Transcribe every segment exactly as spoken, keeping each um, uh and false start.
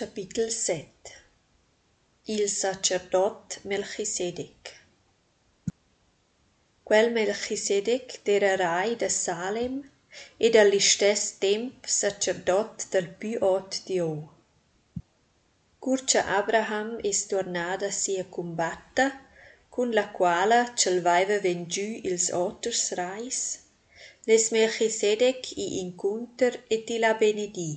Capitol sette. Il sacerdot Melchisedec. Quel Melchisedec d'era rai da Salem ed all'istess temp sacerdot del plü ot Dio. Curcia Abraham es tornada sia combatta, cun la quala cel vaiva vengiù ils otters rais, les Melchisedec i incunter et i la benedì.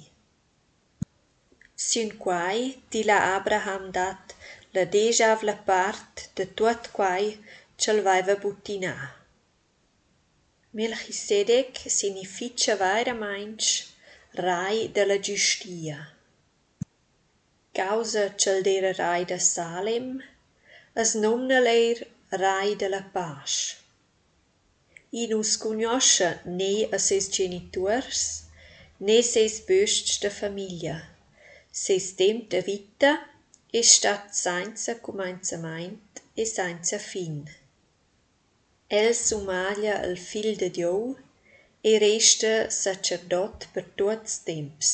Sin quai ti la Abraham dat la dejavla part de tuot quai cel vaiva buttinà. Melchisedec significa vairamaing rai de la giustia. Causa cel d'era rai da Salem, as nomna leir rai de la pasch. I nus cugnosce ne a ses genituors, ne ses bösts de famiglia. Ses temp de vita è stat senza cumainzamaint e senza fin. El sumaglia al fil de Dio e resta sacerdot per tuots temps.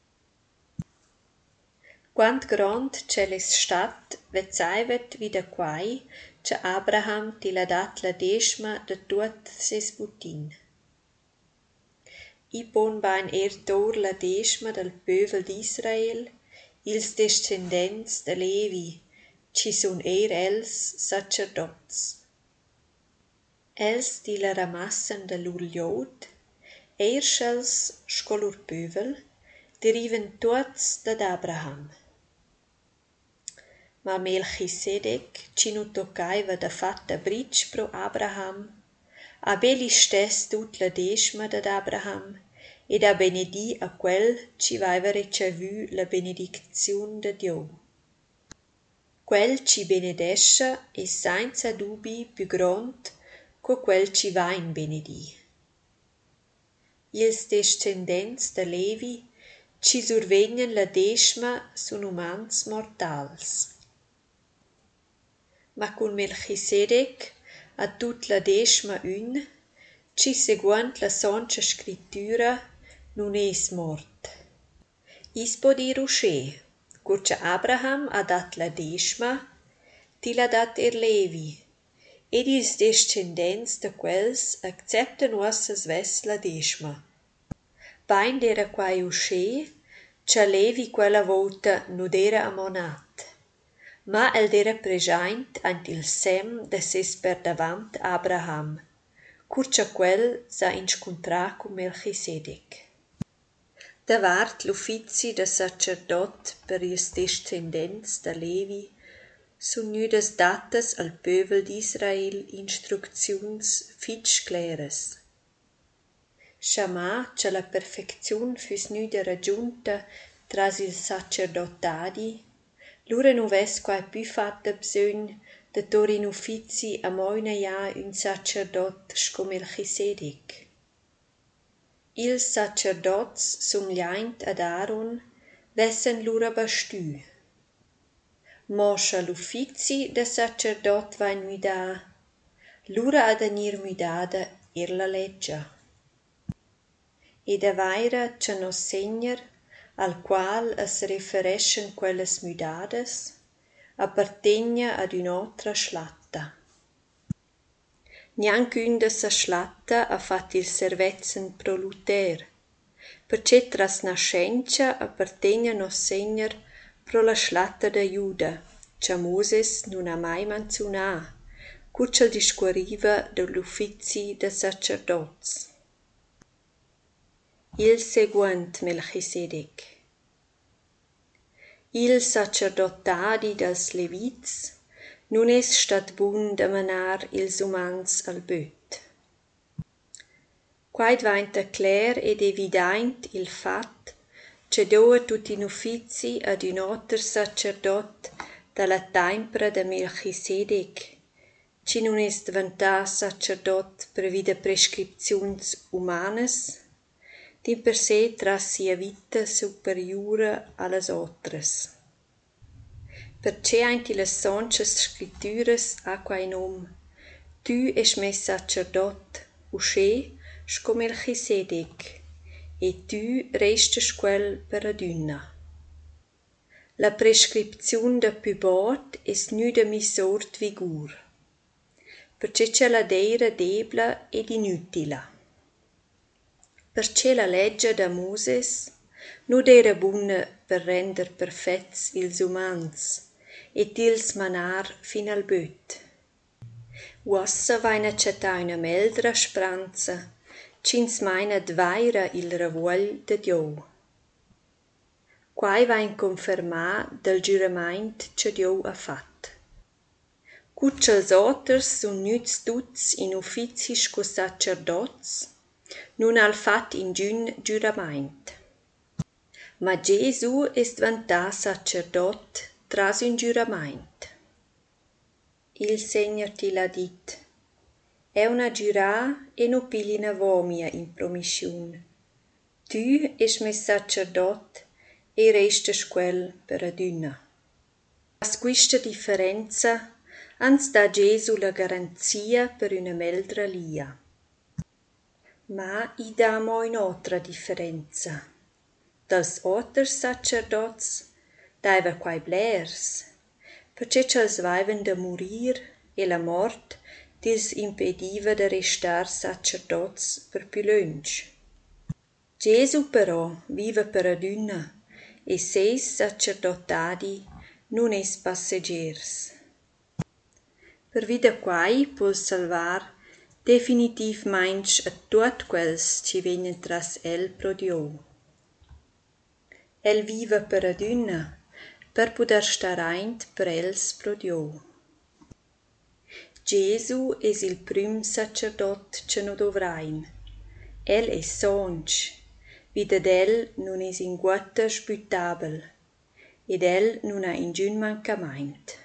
Quant grond c'è les stat vezzaivet vida quai che Abraham ti la dat la desma de tuot ses butin. I pon bain er tor la desma del pövel d'Israel, ils descendents de Levi, ci sun er els sacerdots. Els ti la ramassan de lur liot, erschels sco lur pövel, deriven tuots dad Abraham. Ma Melchisedec, ci nu toccaiva da fatta britg pro Abraham, a beli stess tut la desma dad Abraham, ed a benedì a quel ci vaiva recevü la benedicziun de Dio. Quel ci benedesce e senza dubi più grond co quel ci vain benedì. Ils descendents de Levi ci survegnan la desma sun umans mortals. Ma cun Melchisedec a tut la desma un, ci seguant la soncha scrittura nun es mort. Is po dir usce, curcia Abraham ha dat la desma, ti la dat er Levi, ed ils descendents de quels acceptan uossas ves la desma. Bain d'era quai usce, cha Levi quella volta nud era amonat, ma el d'era preschaint ant il sem de ses per davant Abraham, curcia quel s'ha inscontrà cu Melchisedec. Davart l'uffici de sacerdot per ils descendents de Levi sun gnüdas dattas al pövel d'Israel instrucziuns fitg claras. Schamà cha la perfecziun füs gnüda ragiunta tras il sacerdotadi, lura nu ves quai plü fatta bsögn de tor in uffici a moina ja un sacerdot sco Melchisedec. Ils sacerdots sumgliaint ad Aaron vessen lura bastü. Moscia l'uffici de sacerdot vain müdà, lura ad anir müdada er la leggia. Ed a vaira cha nos segner, al qual es refereschen quelles müdadas, appartegna ad un'otra schlatta. Niancun de sa schlatta ha fat il servezen pro Luther, perché tras nascentia appartegna nos segner pro la schlatta da Juda, cha Moses nun ha mai manzunà, curciel discuoriva de l'uffici de sacerdots. Il seguent Melchisedec. Il sacerdotadi dels Levits nun es stat bun de manar ils umans al böt. Quaid vainta clair ed evidaint il fat che doa tut in uffici ad un otter sacerdot dalla tempra de Melchisedec, ci nun es diventà sacerdot per vida prescripziuns umanas, di per sé tras sia vita superiura allas otras. Perché ainti las sonchas scritturas ha quai nom, tu es mes sacerdot, usce sco Melchisedec, e tu restes quel per adunna. La prescripziun da plü bod es gnüda misort vigur, perché c'è la deira debla ed inutila. Perché la legge da Moses non era buona per render perfets ils umans et ils manar fin al böt. Uossa vaina accettà una meldra spranza, cins maina dvaira il ravuol de Dio. Quai vain confermà del giuramaint che Dio ha fat. Cucciels oters sun gnüts tuts in uffici sco sacerdots, nun al fat in giun giuramaint. Ma Gesù est vantà sacerdot tras un giuramaint. Il Segner ti l'ha dit, è una giurà e no pilina vomia in promisciun. Tu es mes sacerdot e restes quel per adüna. As quista differenza ans dà Gesù la garanzia per una meldra lia. Ma i dà mo un'altra differenza. Dals oters sacerdots daiva quai blers, perché c'els vaivan da murir e la mort dils impediva da restar sacerdots per più lunch. Gesù però viva per adüna e seis sacerdotadi non es passegers. Per vida quai può salvar definitivmaing a tuot quels ci vegnan tras el pro Dio. El viva per adüna, per poder star aint per els pro Dio. Gesù es il prüm sacerdot che no dovrain. El es sonch, vida d'el non es in guatta sputabel, ed el non ha ingün mancamaint.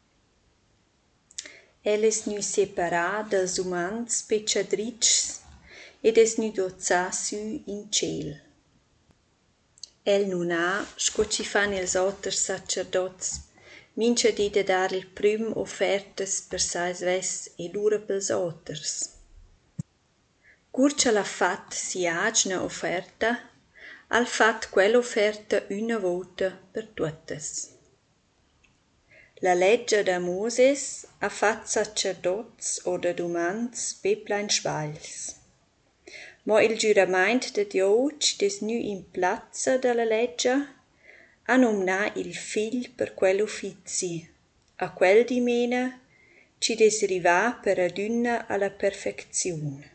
El es nu separà dels umans pecciadritschs ed es nu dozà sü in ciel. El non ha, sco ci fan ils oters sacerdots, mincha di da dar il prüm offertes per sais ves e lura pels oters. Curcia l'ha fat si agna offerta, al fat quell'offerta una volta per tuotas. La legge da Moses ha fat sacerdots o da umans be plein sbagls. Mo il giuramaint de Dio ci des nu in plazza della legge a nomnà il figl per quell'uffizi, a quel di mena ci des rivà per adüna alla perfeziun.